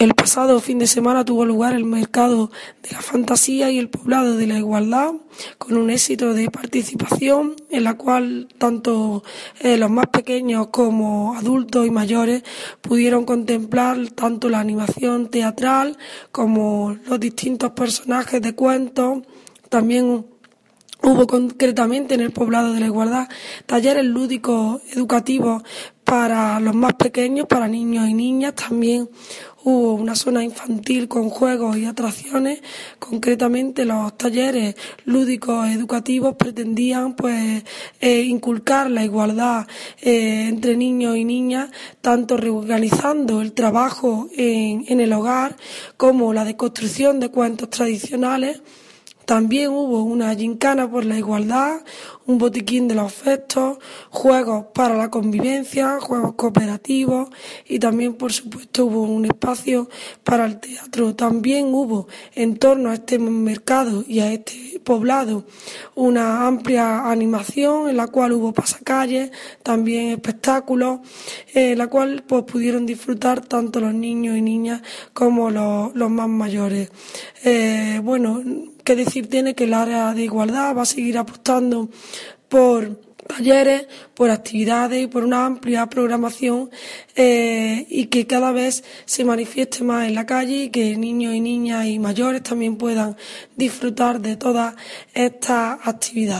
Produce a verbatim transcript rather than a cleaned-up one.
El pasado fin de semana tuvo lugar el Mercado de la Fantasía y el Poblado de la Igualdad, con un éxito de participación en la cual tanto eh, los más pequeños como adultos y mayores pudieron contemplar tanto la animación teatral como los distintos personajes de cuentos. También hubo concretamente en el Poblado de la Igualdad talleres lúdicos educativos para los más pequeños, para niños y niñas. También hubo una zona infantil con juegos y atracciones. Concretamente los talleres lúdicos educativos pretendían pues eh, inculcar la igualdad eh, entre niños y niñas, tanto reorganizando el trabajo en, en el hogar como la deconstrucción de cuentos tradicionales. También hubo una gincana por la igualdad, un botiquín de los afectos, juegos para la convivencia, juegos cooperativos y también, por supuesto, hubo un espacio para el teatro. También hubo, en torno a este mercado y a este poblado, una amplia animación en la cual hubo pasacalles, también espectáculos, en la cual pues pudieron disfrutar tanto los niños y niñas como los, los más mayores. Eh, bueno, qué decir tiene que el área de igualdad va a seguir apostando por talleres, por actividades y por una amplia programación eh, y que cada vez se manifieste más en la calle y que niños y niñas y mayores también puedan disfrutar de todas estas actividades.